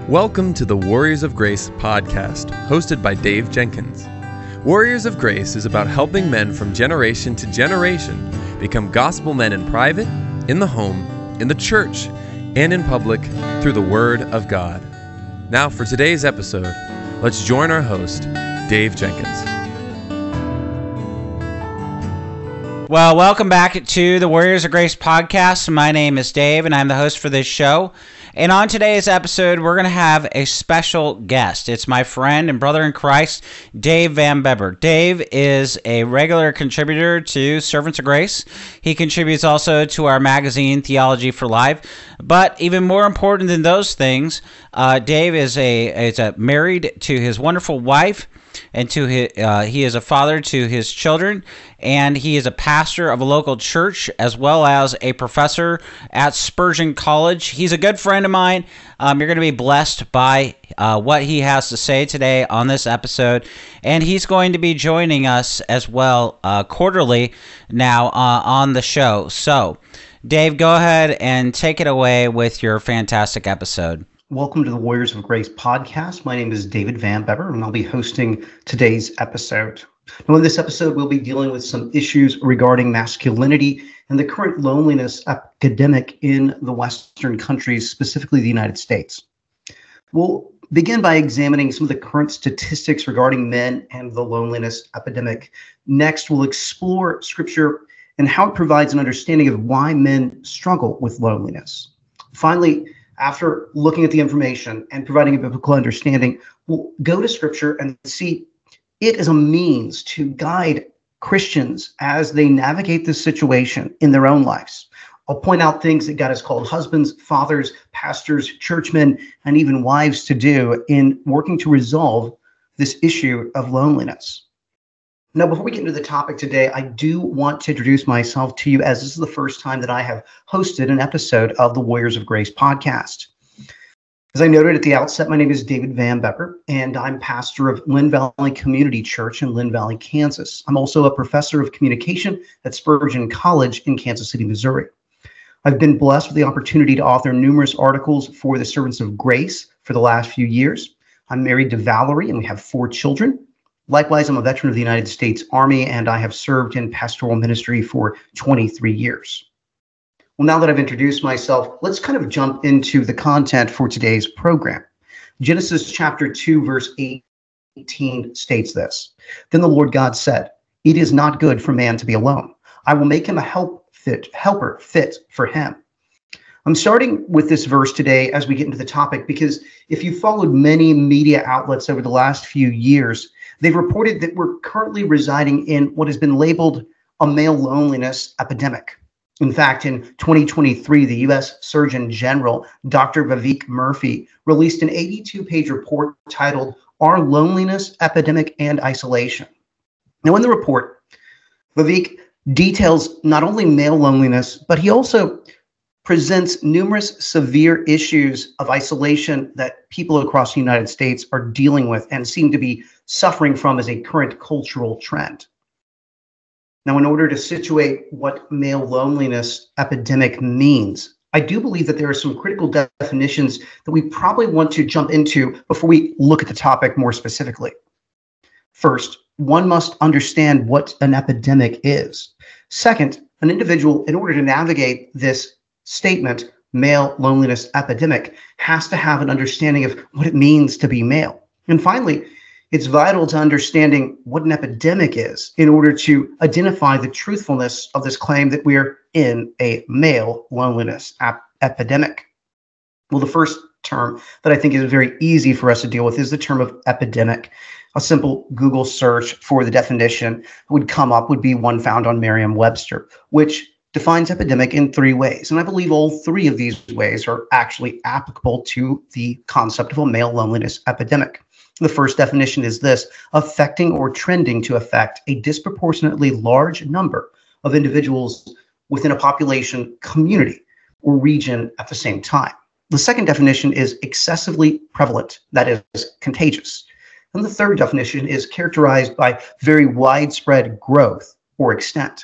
Welcome to the Warriors of Grace podcast, hosted by Dave Jenkins. Warriors of Grace is about helping men from generation to generation become gospel men in private, in the home, in the church, and in public through the Word of God. Now for today's episode, let's join our host, Dave Jenkins. Well, welcome back to the Warriors of Grace podcast. My name is Dave, and I'm the host for this show. And on today's episode, we're going to have a special guest. It's my friend and brother in Christ, Dave Van Bebber. Dave is a regular contributor to Servants of Grace. He contributes also to our magazine, Theology for Life. But even more important than those things, Dave is married to his wonderful wife, and he is a father to his children, and he is a pastor of a local church as well as a professor at Spurgeon College. He's a good friend of mine. You're going to be blessed by what he has to say today on this episode, and he's going to be joining us as well quarterly now on the show. So, Dave, go ahead and take it away with your fantastic episode. Welcome to the Warriors of Grace podcast. My name is David Van Bebber, and I'll be hosting today's episode. Now, in this episode, we'll be dealing with some issues regarding masculinity and the current loneliness epidemic in the Western countries, specifically the United States. We'll begin by examining some of the current statistics regarding men and the loneliness epidemic. Next, we'll explore Scripture and how it provides an understanding of why men struggle with loneliness. Finally, after looking at the information and providing a biblical understanding, we'll go to Scripture and see it as a means to guide Christians as they navigate this situation in their own lives. I'll point out things that God has called husbands, fathers, pastors, churchmen, and even wives to do in working to resolve this issue of loneliness. Now, before we get into the topic today, I do want to introduce myself to you, as this is the first time that I have hosted an episode of the Warriors of Grace podcast. As I noted at the outset, my name is David Van Bebber, and I'm pastor of Lynn Valley Community Church in Lynn Valley, Kansas. I'm also a professor of communication at Spurgeon College in Kansas City, Missouri. I've been blessed with the opportunity to author numerous articles for the Servants of Grace for the last few years. I'm married to Valerie, and we have 4 children. Likewise, I'm a veteran of the United States Army, and I have served in pastoral ministry for 23 years. Well, now that I've introduced myself, let's kind of jump into the content for today's program. Genesis chapter 2, verse 18 states this: "Then the Lord God said, 'It is not good for man to be alone. I will make him a helper fit for him.'" I'm starting with this verse today as we get into the topic because if you followed many media outlets over the last few years, they've reported that we're currently residing in what has been labeled a male loneliness epidemic. In fact, in 2023, the U.S. Surgeon General, Dr. Vivek Murthy, released an 82-page report titled "Our Loneliness Epidemic and Isolation." Now, in the report, Vivek details not only male loneliness, but he also presents numerous severe issues of isolation that people across the United States are dealing with and seem to be suffering from as a current cultural trend. Now, in order to situate what male loneliness epidemic means, I do believe that there are some critical definitions that we probably want to jump into before we look at the topic more specifically. First, one must understand what an epidemic is. Second, an individual, in order to navigate this statement, male loneliness epidemic, has to have an understanding of what it means to be male. And finally, it's vital to understanding what an epidemic is in order to identify the truthfulness of this claim that we're in a male loneliness epidemic. Well, the first term that I think is very easy for us to deal with is the term of epidemic. A simple Google search for the definition would be one found on Merriam-Webster, which defines epidemic in 3 ways. And I believe all 3 of these ways are actually applicable to the concept of a male loneliness epidemic. The first definition is this: affecting or trending to affect a disproportionately large number of individuals within a population, community, or region at the same time. The second definition is excessively prevalent, that is, contagious. And the third definition is characterized by very widespread growth or extent.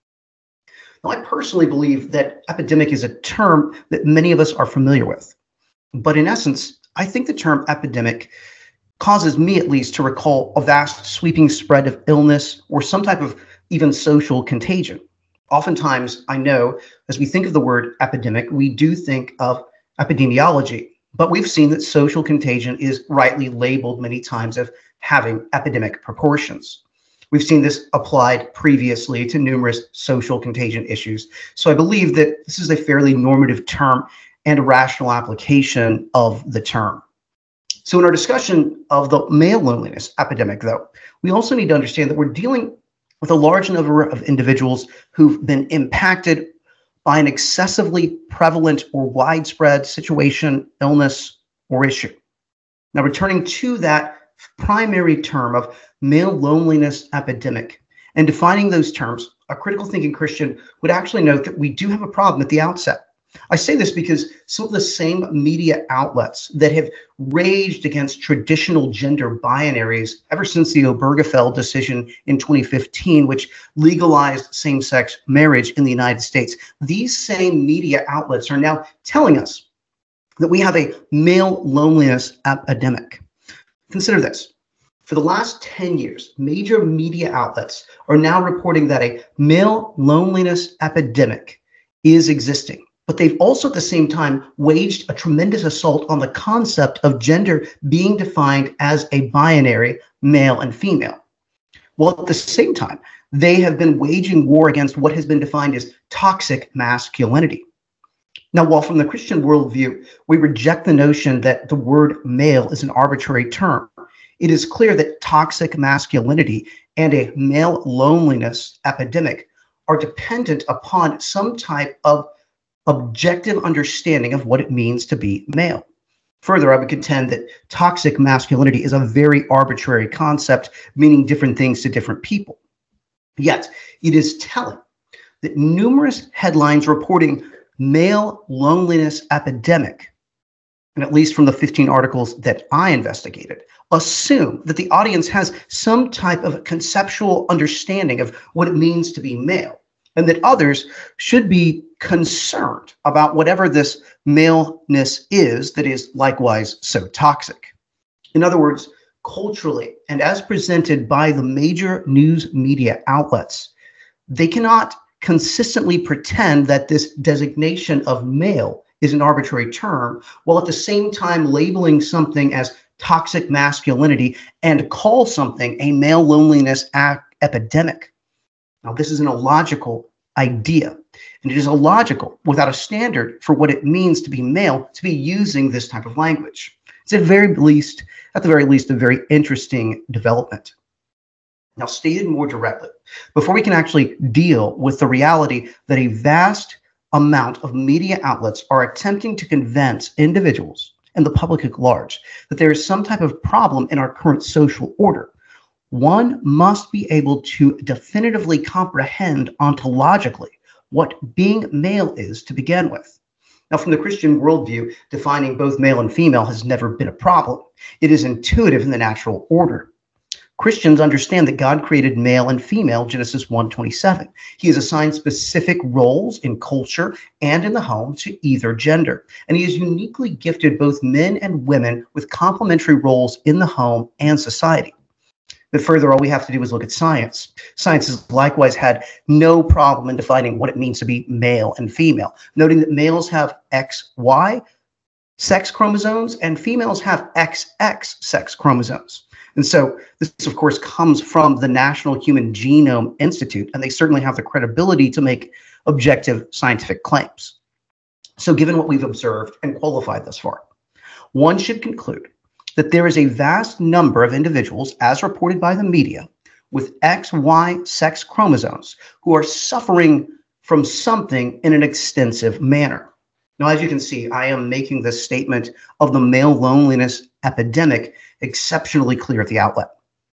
Now, I personally believe that epidemic is a term that many of us are familiar with. But in essence, I think the term epidemic causes me at least to recall a vast sweeping spread of illness or some type of even social contagion. Oftentimes, I know as we think of the word epidemic, we do think of epidemiology, but we've seen that social contagion is rightly labeled many times as having epidemic proportions. We've seen this applied previously to numerous social contagion issues. So I believe that this is a fairly normative term and a rational application of the term. So in our discussion of the male loneliness epidemic, though, we also need to understand that we're dealing with a large number of individuals who've been impacted by an excessively prevalent or widespread situation, illness, or issue. Now, returning to that primary term of male loneliness epidemic and defining those terms, a critical thinking Christian would actually note that we do have a problem at the outset. I say this because some of the same media outlets that have raged against traditional gender binaries ever since the Obergefell decision in 2015, which legalized same-sex marriage in the United States, these same media outlets are now telling us that we have a male loneliness epidemic. Consider this. For the last 10 years, major media outlets are now reporting that a male loneliness epidemic is existing. But they've also at the same time waged a tremendous assault on the concept of gender being defined as a binary, male and female. While at the same time, they have been waging war against what has been defined as toxic masculinity. Now, while from the Christian worldview, we reject the notion that the word male is an arbitrary term, it is clear that toxic masculinity and a male loneliness epidemic are dependent upon some type of objective understanding of what it means to be male. Further, I would contend that toxic masculinity is a very arbitrary concept, meaning different things to different people. Yet, it is telling that numerous headlines reporting male loneliness epidemic, and at least from the 15 articles that I investigated, assume that the audience has some type of conceptual understanding of what it means to be male, and that others should be concerned about whatever this maleness is that is likewise so toxic. In other words, culturally, and as presented by the major news media outlets, they cannot consistently pretend that this designation of male is an arbitrary term, while at the same time labeling something as toxic masculinity and call something a male loneliness epidemic. Now, this is an illogical idea, and it is illogical without a standard for what it means to be male to be using this type of language. It's at the very least, a very interesting development. Now, stated more directly, before we can actually deal with the reality that a vast amount of media outlets are attempting to convince individuals and the public at large that there is some type of problem in our current social order, one must be able to definitively comprehend ontologically what being male is to begin with. Now, from the Christian worldview, defining both male and female has never been a problem. It is intuitive in the natural order. Christians understand that God created male and female, Genesis 1:27. He has assigned specific roles in culture and in the home to either gender. And he has uniquely gifted both men and women with complementary roles in the home and society. But further, all we have to do is look at science. Science has likewise had no problem in defining what it means to be male and female, noting that males have XY sex chromosomes and females have XX sex chromosomes. And so this, of course, comes from the National Human Genome Institute, and they certainly have the credibility to make objective scientific claims. So given what we've observed and qualified thus far, one should conclude that there is a vast number of individuals, as reported by the media, with XY sex chromosomes who are suffering from something in an extensive manner. Now, as you can see, I am making this statement of the male loneliness epidemic exceptionally clear at the outlet.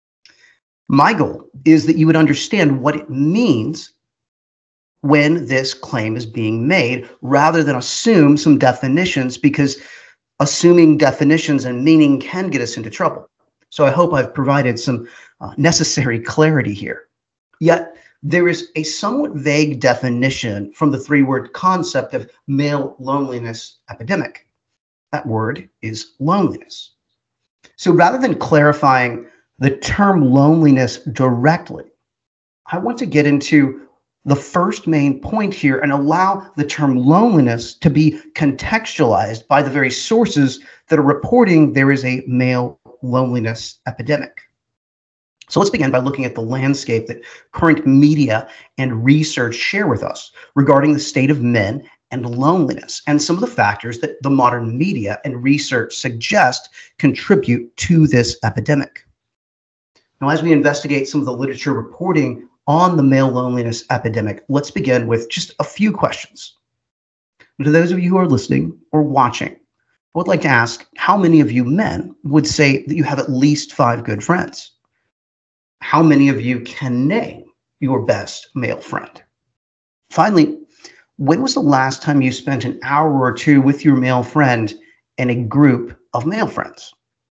My goal is that you would understand what it means when this claim is being made, rather than assume some definitions, because assuming definitions and meaning can get us into trouble. So I hope I've provided some necessary clarity here. Yet, there is a somewhat vague definition from the three-word concept of male loneliness epidemic. That word is loneliness. So rather than clarifying the term loneliness directly, I want to get into the first main point here and allow the term loneliness to be contextualized by the very sources that are reporting there is a male loneliness epidemic. So let's begin by looking at the landscape that current media and research share with us regarding the state of men and loneliness, and some of the factors that the modern media and research suggest contribute to this epidemic. Now, as we investigate some of the literature reporting on the male loneliness epidemic, let's begin with just a few questions. To those of you who are listening or watching, I would like to ask how many of you men would say that you have at least 5 good friends? How many of you can name your best male friend? Finally, when was the last time you spent an hour or two with your male friend in a group of male friends?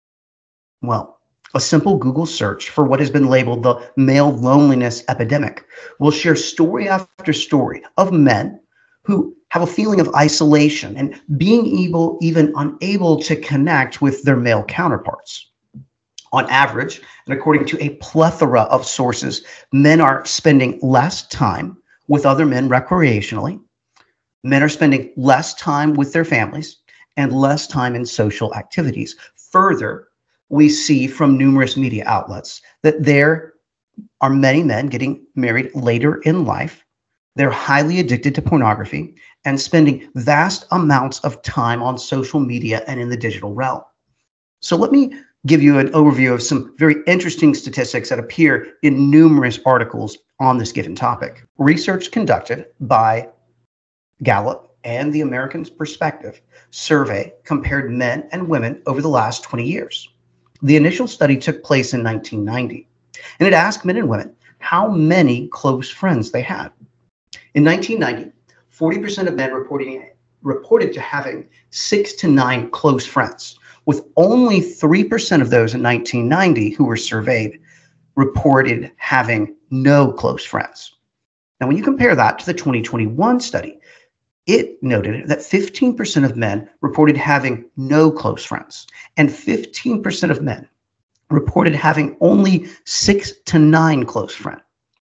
Well, a simple Google search for what has been labeled the male loneliness epidemic will share story after story of men who have a feeling of isolation and being even unable to connect with their male counterparts. On average, and according to a plethora of sources, men are spending less time with other men recreationally. Men are spending less time with their families and less time in social activities. Further, we see from numerous media outlets that there are many men getting married later in life. They're highly addicted to pornography and spending vast amounts of time on social media and in the digital realm. So let me give you an overview of some very interesting statistics that appear in numerous articles on this given topic. Research conducted by Gallup and the American Perspective survey compared men and women over the last 20 years. The initial study took place in 1990, and it asked men and women how many close friends they had. In 1990, 40% of men reported to having 6 to 9 close friends, with only 3% of those in 1990 who were surveyed reported having no close friends. Now, when you compare that to the 2021 study, it noted that 15% of men reported having no close friends, and 15% of men reported having only 6 to 9 close friends.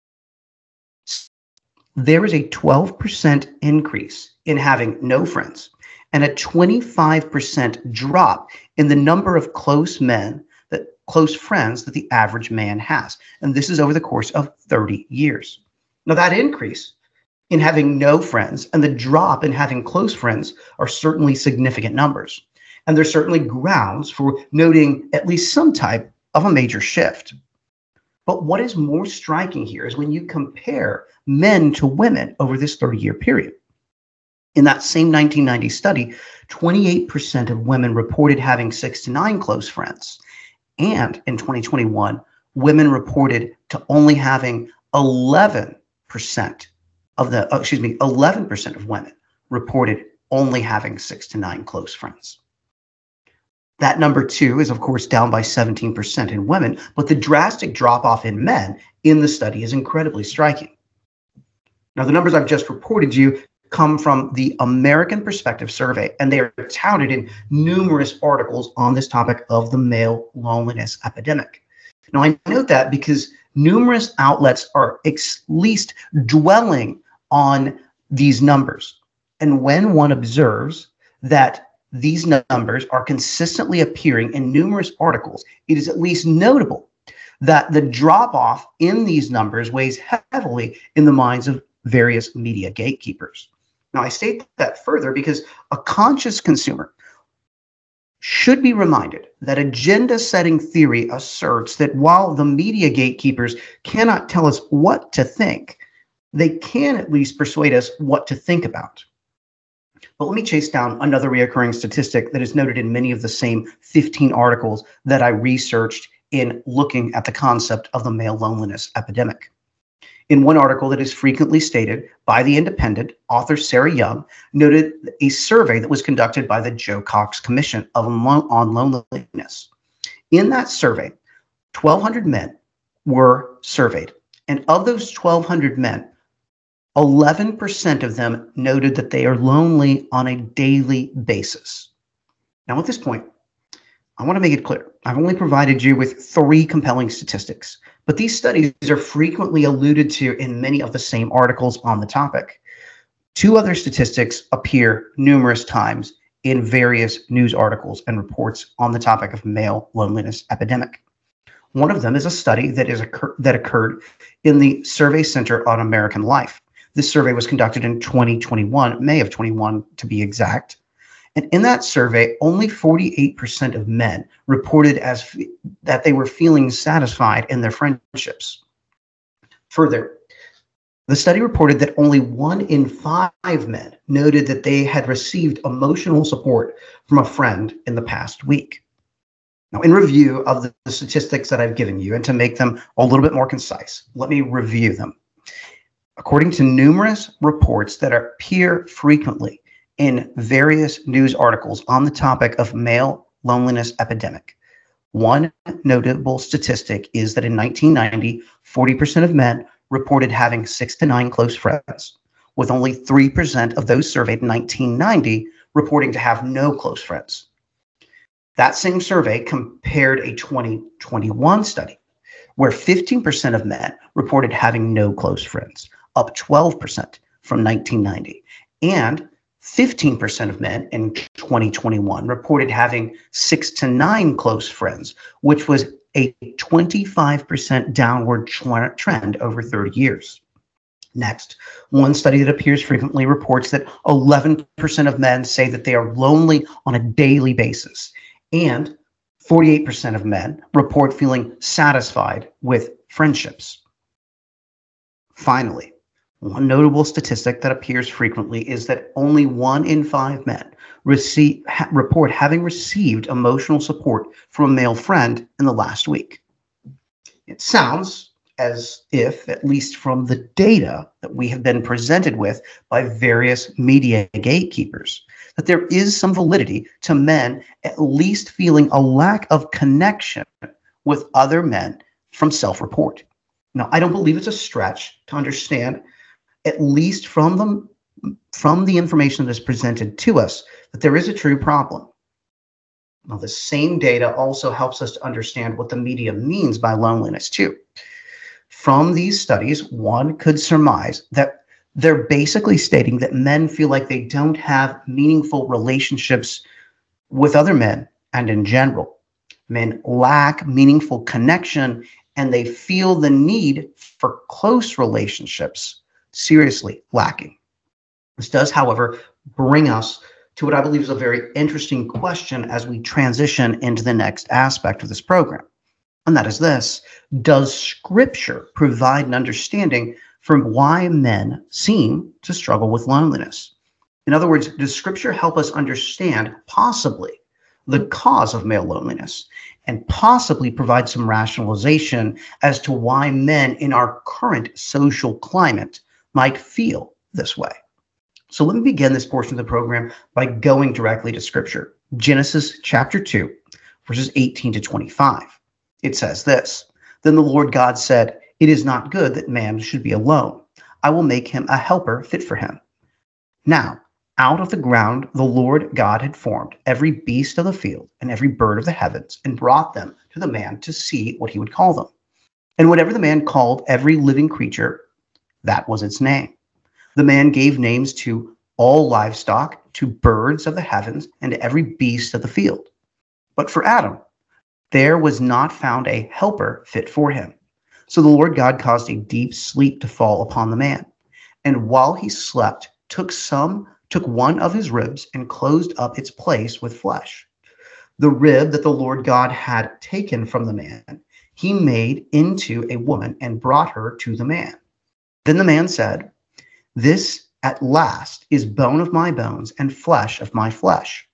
There is a 12% increase in having no friends and a 25% drop in the number of close friends that the average man has. And this is over the course of 30 years. Now, that increase in having no friends and the drop in having close friends are certainly significant numbers. And there's certainly grounds for noting at least some type of a major shift. But what is more striking here is when you compare men to women over this 30-year period. In that same 1990 study, 28% of women reported having 6 to 9 close friends. And in 2021, women reported to only having 11% of women reported only having 6 to 9 close friends. That number too is, of course, down by 17% in women, but the drastic drop-off in men in the study is incredibly striking. Now, the numbers I've just reported you come from the American Perspective survey, and they are touted in numerous articles on this topic of the male loneliness epidemic. Now, I note that because numerous outlets are at least dwelling on these numbers. And when one observes that these numbers are consistently appearing in numerous articles, it is at least notable that the drop-off in these numbers weighs heavily in the minds of various media gatekeepers. Now, I state that further because a conscious consumer should be reminded that agenda-setting theory asserts that while the media gatekeepers cannot tell us what to think, they can at least persuade us what to think about. But let me chase down another recurring statistic that is noted in many of the same 15 articles that I researched in looking at the concept of the male loneliness epidemic. In one article that is frequently stated by The Independent, author Sarah Young noted a survey that was conducted by the Joe Cox Commission on Loneliness. In that survey, 1,200 men were surveyed, and of those 1,200 men, 11% of them noted that they are lonely on a daily basis. Now, at this point, I want to make it clear. I've only provided you with 3 compelling statistics, but these studies are frequently alluded to in many of the same articles on the topic. 2 other statistics appear numerous times in various news articles and reports on the topic of male loneliness epidemic. One of them is a study that occurred in the Survey Center on American Life. This survey was conducted in 2021, May of 21 to be exact. And in that survey, only 48% of men reported that they were feeling satisfied in their friendships. Further, the study reported that only 1 in 5 men noted that they had received emotional support from a friend in the past week. Now, in review of the statistics that I've given you, and to make them a little bit more concise, let me review them. According to numerous reports that appear frequently in various news articles on the topic of male loneliness epidemic, one notable statistic is that in 1990, 40% of men reported having 6 to 9 close friends, with only 3% of those surveyed in 1990 reporting to have no close friends. That same survey compared a 2021 study where 15% of men reported having no close friends, up 12% from 1990, and 15% of men in 2021 reported having 6 to 9 close friends, which was a 25% downward trend over 30 years. Next, one study that appears frequently reports that 11% of men say that they are lonely on a daily basis, and 48% of men report feeling satisfied with friendships. Finally, one notable statistic that appears frequently is that only 1 in 5 men report having received emotional support from a male friend in the last week. It sounds as if, at least from the data that we have been presented with by various media gatekeepers, that there is some validity to men at least feeling a lack of connection with other men from self-report. Now, I don't believe it's a stretch to understand, at least from the information that is presented to us, that there is a true problem. Now, the same data also helps us to understand what the media means by loneliness too. From these studies, one could surmise that they're basically stating that men feel like they don't have meaningful relationships with other men, and in general, men lack meaningful connection and they feel the need for close relationships seriously lacking. This does, however, bring us to what I believe is a very interesting question as we transition into the next aspect of this program. And that is this: does Scripture provide an understanding for why men seem to struggle with loneliness? In other words, does Scripture help us understand possibly the cause of male loneliness and possibly provide some rationalization as to why men in our current social climate might feel this way? So let me begin this portion of the program by going directly to Scripture. Genesis chapter 2, verses 18 to 25. It says this: Then the Lord God said, "It is not good that man should be alone. I will make him a helper fit for him." Now, out of the ground the Lord God had formed every beast of the field and every bird of the heavens, and brought them to the man to see what he would call them. And whatever the man called every living creature, that was its name. The man gave names to all livestock, to birds of the heavens, and to every beast of the field. But for Adam, there was not found a helper fit for him. So the Lord God caused a deep sleep to fall upon the man. And while he slept, took one of his ribs and closed up its place with flesh. The rib that the Lord God had taken from the man, he made into a woman and brought her to the man. Then the man said, "This at last is bone of my bones and flesh of my flesh.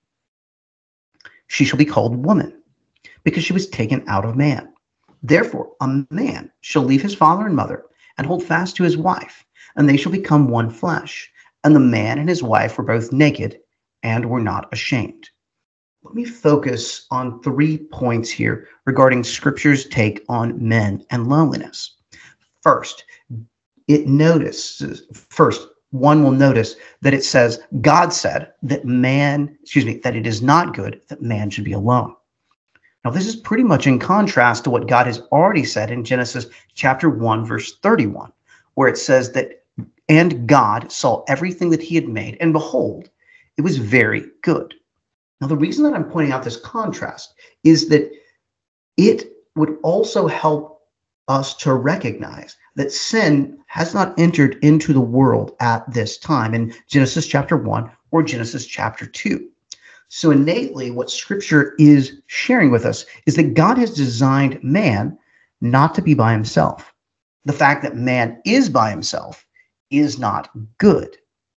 She shall be called woman, because she was taken out of man. Therefore, a man shall leave his father and mother and hold fast to his wife, and they shall become one flesh. And the man and his wife were both naked and were not ashamed." Let me focus on 3 points here regarding Scripture's take on men and loneliness. First, one will notice that it says, God said that that it is not good that man should be alone. Now, this is pretty much in contrast to what God has already said in Genesis chapter 1, verse 31, where it says that, and God saw everything that he had made, and behold, it was very good. Now, the reason that I'm pointing out this contrast is that it would also help us to recognize that sin has not entered into the world at this time in Genesis chapter 1 or Genesis chapter 2. So innately, what Scripture is sharing with us is that God has designed man not to be by himself. The fact that man is by himself is not good.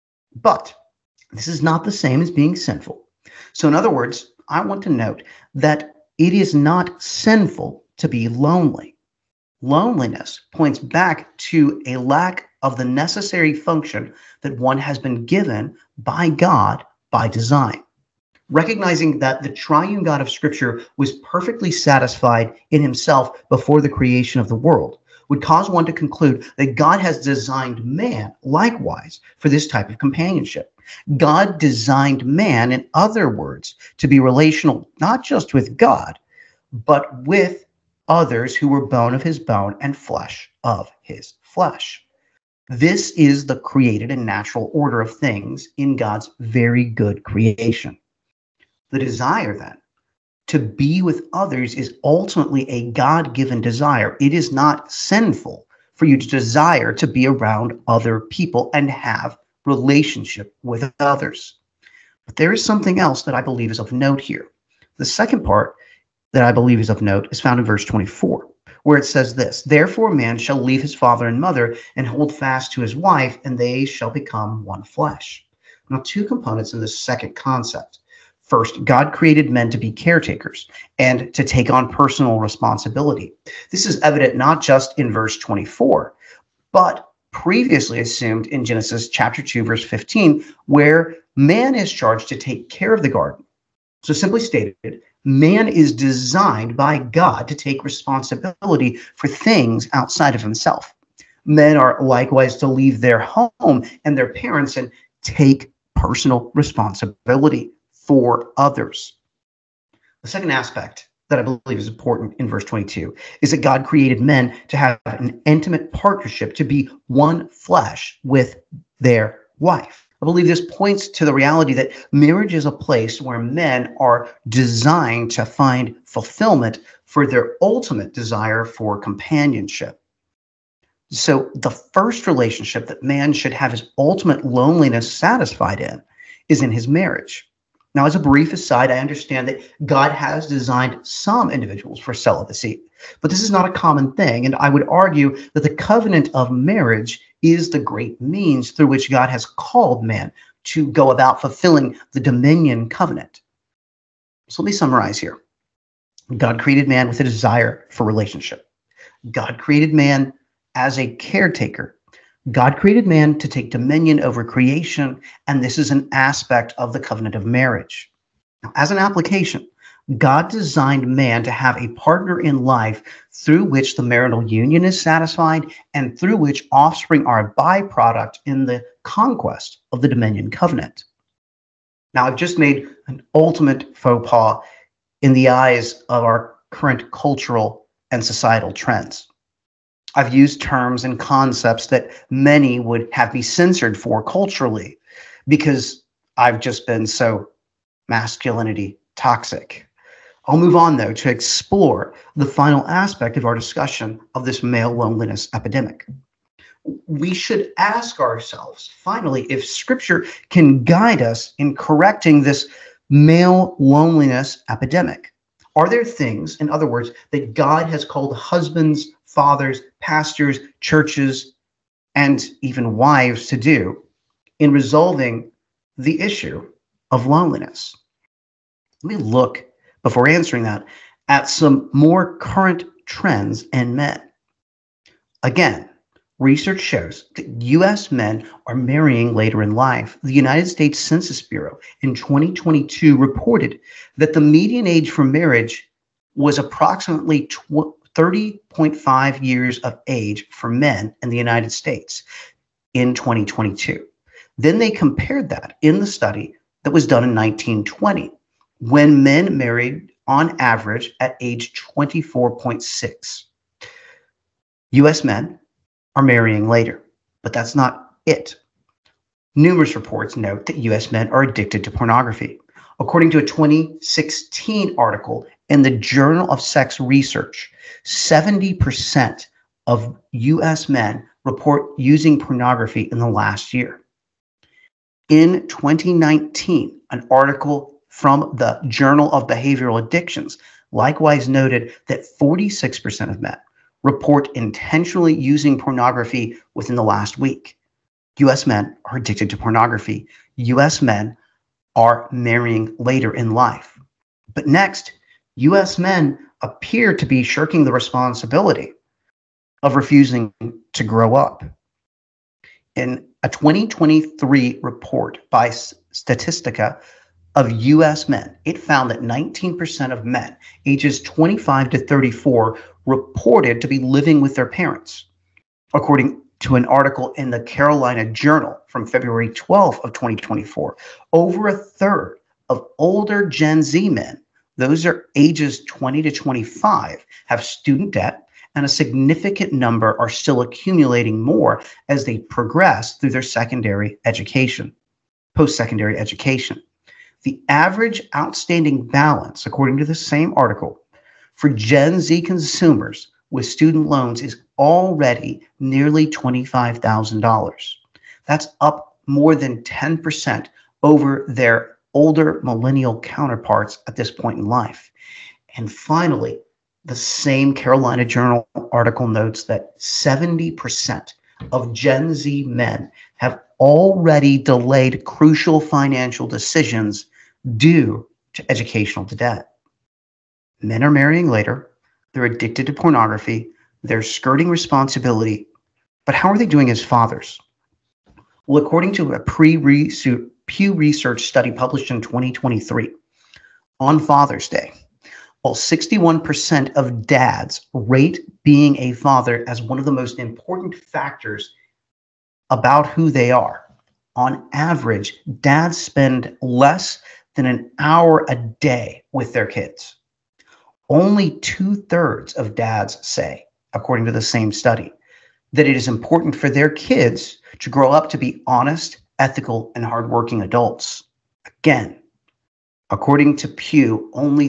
But this is not the same as being sinful. So in other words, I want to note that it is not sinful to be lonely. Loneliness points back to a lack of the necessary function that one has been given by God by design. Recognizing that the triune God of Scripture was perfectly satisfied in himself before the creation of the world would cause one to conclude that God has designed man likewise for this type of companionship. God designed man, in other words, to be relational not just with God, but with others who were bone of his bone and flesh of his flesh. This is the created and natural order of things in God's very good creation. The desire, then, to be with others is ultimately a God-given desire. It is not sinful for you to desire to be around other people and have relationship with others. But there is something else that I believe is of note here. The second part that I believe is of note is found in verse 24, where it says this, "Therefore a man shall leave his father and mother and hold fast to his wife, and they shall become one flesh." Now, two components in this second concept. First, God created men to be caretakers and to take on personal responsibility. This is evident not just in verse 24, but previously assumed in Genesis chapter 2, verse 15, where man is charged to take care of the garden. So simply stated, man is designed by God to take responsibility for things outside of himself. Men are likewise to leave their home and their parents and take personal responsibility for others. The second aspect that I believe is important in verse 22 is that God created men to have an intimate partnership, to be one flesh with their wife. I believe this points to the reality that marriage is a place where men are designed to find fulfillment for their ultimate desire for companionship. So the first relationship that man should have his ultimate loneliness satisfied in is in his marriage. Now, as a brief aside, I understand that God has designed some individuals for celibacy, but this is not a common thing. And I would argue that the covenant of marriage is the great means through which God has called man to go about fulfilling the dominion covenant. So let me summarize here. God created man with a desire for relationship. God created man as a caretaker. God created man to take dominion over creation, and this is an aspect of the covenant of marriage. Now, as an application, God designed man to have a partner in life through which the marital union is satisfied and through which offspring are a byproduct in the conquest of the dominion covenant. Now, I've just made an ultimate faux pas in the eyes of our current cultural and societal trends. I've used terms and concepts that many would have me censored for culturally because I've just been so masculinity toxic. I'll move on, though, to explore the final aspect of our discussion of this male loneliness epidemic. We should ask ourselves, finally, if Scripture can guide us in correcting this male loneliness epidemic. Are there things, in other words, that God has called husbands, fathers, pastors, churches, and even wives to do in resolving the issue of loneliness? Let me look, before answering that, at some more current trends in men. Again, research shows that U.S. men are marrying later in life. The United States Census Bureau in 2022 reported that the median age for marriage was approximately 30.5 years of age for men in the United States in 2022. Then they compared that in the study that was done in 1920, when men married on average at age 24.6. U.S. men are marrying later, but that's not it. Numerous reports note that U.S. men are addicted to pornography. According to a 2016 article in the Journal of Sex Research, 70% of U.S. men report using pornography in the last year. In 2019, an article from the Journal of Behavioral Addictions likewise noted that 46% of men report intentionally using pornography within the last week. U.S. men are addicted to pornography. U.S. men are marrying later in life. But next, U.S. men appear to be shirking the responsibility of refusing to grow up. In a 2023 report by Statistica of U.S. men, it found that 19% of men ages 25 to 34 reported to be living with their parents. According to an article in the Carolina Journal from February 12 of 2024, over a third of older Gen Z men, those are ages 20 to 25, have student debt, and a significant number are still accumulating more as they progress through their secondary education, post-secondary education. The average outstanding balance, according to the same article, for Gen Z consumers with student loans is already nearly $25,000. That's up more than 10% over their older millennial counterparts at this point in life. And finally, the same Carolina Journal article notes that 70% of Gen Z men have already delayed crucial financial decisions due to educational debt. Men are marrying later, they're addicted to pornography, they're skirting responsibility, but how are they doing as fathers? Well, according to a Pew Research study published in 2023, on Father's Day, while 61% of dads rate being a father as one of the most important factors about who they are, on average, dads spend less than an hour a day with their kids. Only 2/3 of dads say, according to the same study, that it is important for their kids to grow up to be honest, ethical, and hardworking adults. Again, according to Pew, only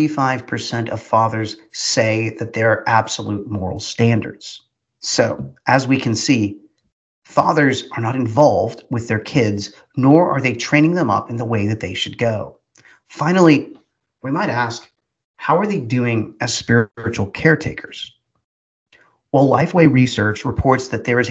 35% of fathers say that there are absolute moral standards. So, as we can see, fathers are not involved with their kids, nor are they training them up in the way that they should go. Finally, we might ask, how are they doing as spiritual caretakers? Well, Lifeway Research reports that there is a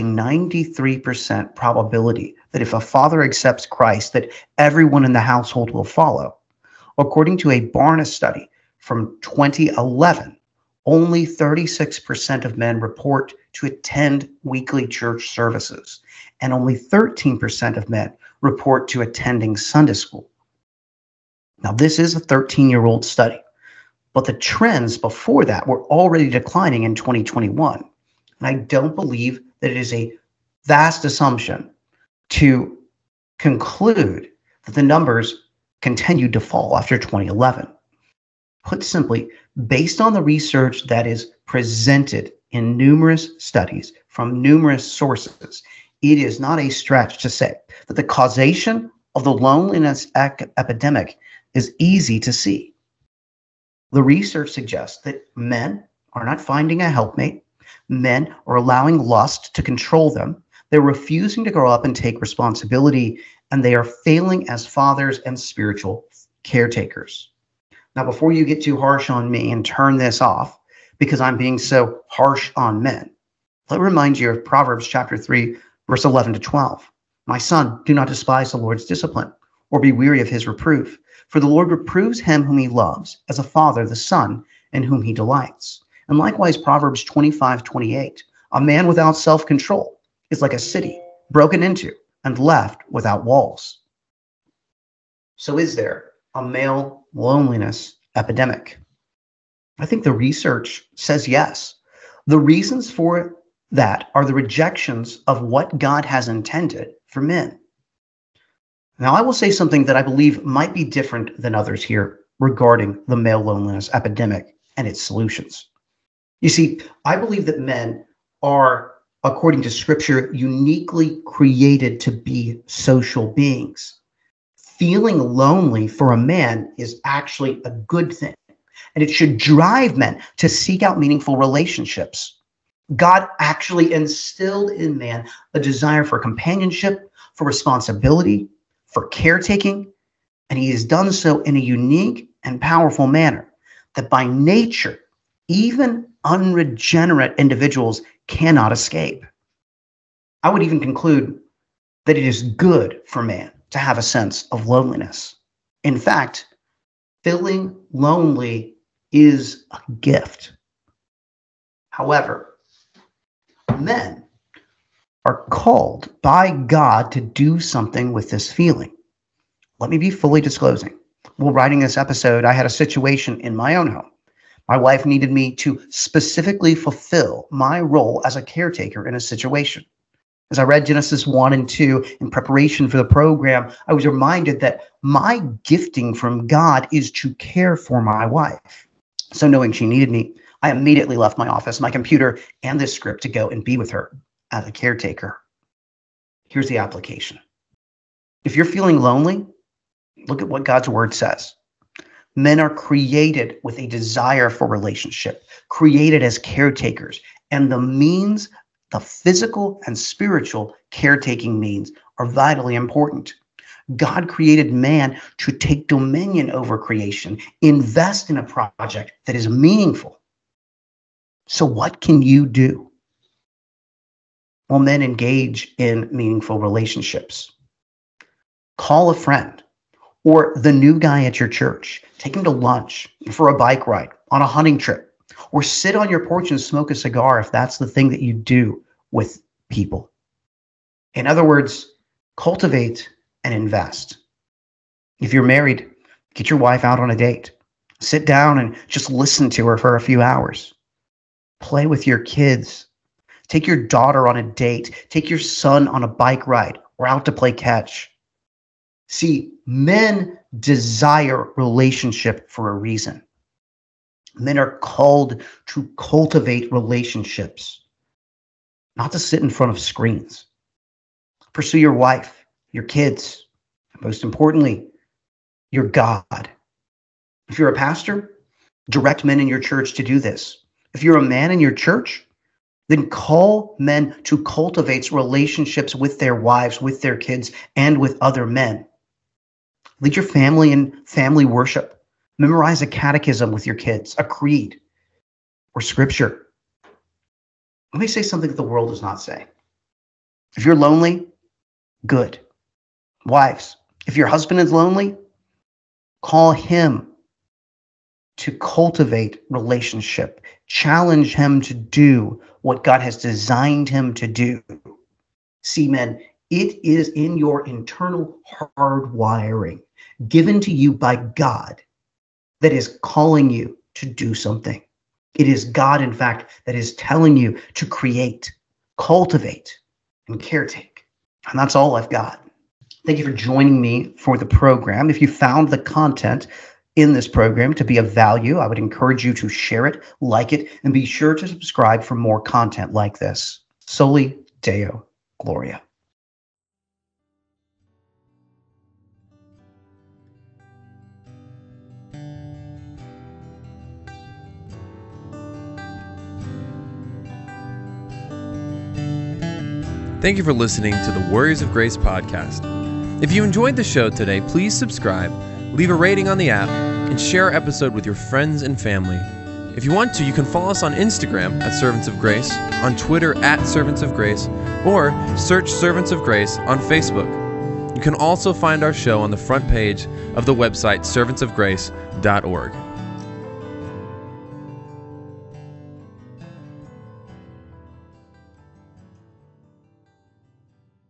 93% probability that if a father accepts Christ, that everyone in the household will follow. According to a Barna study from 2011, only 36% of men report to attend weekly church services, and only 13% of men report to attending Sunday school. Now, this is a 13-year-old study, but the trends before that were already declining in 2021. And I don't believe that it is a vast assumption to conclude that the numbers continued to fall after 2011. Put simply, based on the research that is presented in numerous studies from numerous sources, it is not a stretch to say that the causation of the loneliness epidemic is easy to see. The research suggests that men are not finding a helpmate. Men are allowing lust to control them. They're refusing to grow up and take responsibility, and they are failing as fathers and spiritual caretakers. Now, before you get too harsh on me and turn this off because I'm being so harsh on men, let me remind you of Proverbs chapter 3, verse 11 to 12. My son, do not despise the Lord's discipline or be weary of his reproof. For the Lord reproves him whom he loves, as a father the son in whom he delights. And likewise, Proverbs 25:28. A man without self-control is like a city broken into and left without walls. So is there a male loneliness epidemic? I think the research says yes. The reasons for that are the rejections of what God has intended for men. Now, I will say something that I believe might be different than others here regarding the male loneliness epidemic and its solutions. You see, I believe that men are, according to Scripture, uniquely created to be social beings. Feeling lonely for a man is actually a good thing, and it should drive men to seek out meaningful relationships. God actually instilled in man a desire for companionship, for responsibility, for caretaking, and he has done so in a unique and powerful manner that by nature, even unregenerate individuals cannot escape. I would even conclude that it is good for man to have a sense of loneliness. In fact, feeling lonely is a gift. However, men are called by God to do something with this feeling. Let me be fully disclosing. While writing this episode, I had a situation in my own home. My wife needed me to specifically fulfill my role as a caretaker in a situation. As I read Genesis 1 and 2 in preparation for the program, I was reminded that my gifting from God is to care for my wife. So knowing she needed me, I immediately left my office, my computer, and this script to go and be with her as a caretaker. Here's the application. If you're feeling lonely, look at what God's word says. Men are created with a desire for relationship, created as caretakers, and the means, the physical and spiritual caretaking means, are vitally important. God created man to take dominion over creation, invest in a project that is meaningful. So what can you do? Well, men engage in meaningful relationships. Call a friend or the new guy at your church. Take him to lunch, for a bike ride, on a hunting trip, or sit on your porch and smoke a cigar if that's the thing that you do with people. In other words, cultivate and invest. If you're married, get your wife out on a date. Sit down and just listen to her for a few hours. Play with your kids. Take your daughter on a date. Take your son on a bike ride or out to play catch. See, men desire relationship for a reason. Men are called to cultivate relationships, not to sit in front of screens. Pursue your wife, your kids, and most importantly, your God. If you're a pastor, direct men in your church to do this. If you're a man in your church, then call men to cultivate relationships with their wives, with their kids, and with other men. Lead your family in family worship. Memorize a catechism with your kids, a creed, or scripture. Let me say something that the world does not say. If you're lonely, good. Wives, if your husband is lonely, call him to cultivate relationship. Challenge him to do what God has designed him to do. See, men, it is in your internal hardwiring given to you by God that is calling you to do something. It is God, in fact, that is telling you to create, cultivate, and caretake. And that's all I've got. Thank you for joining me for the program. If you found the content in this program to be of value, I would encourage you to share it, like it, and be sure to subscribe for more content like this. Soli Deo Gloria. Thank you for listening to the Warriors of Grace podcast. If you enjoyed the show today, please subscribe, leave a rating on the app, and share our episode with your friends and family. If you want to, you can follow us on Instagram at Servants of Grace, on Twitter at Servants of Grace, or search Servants of Grace on Facebook. You can also find our show on the front page of the website servantsofgrace.org.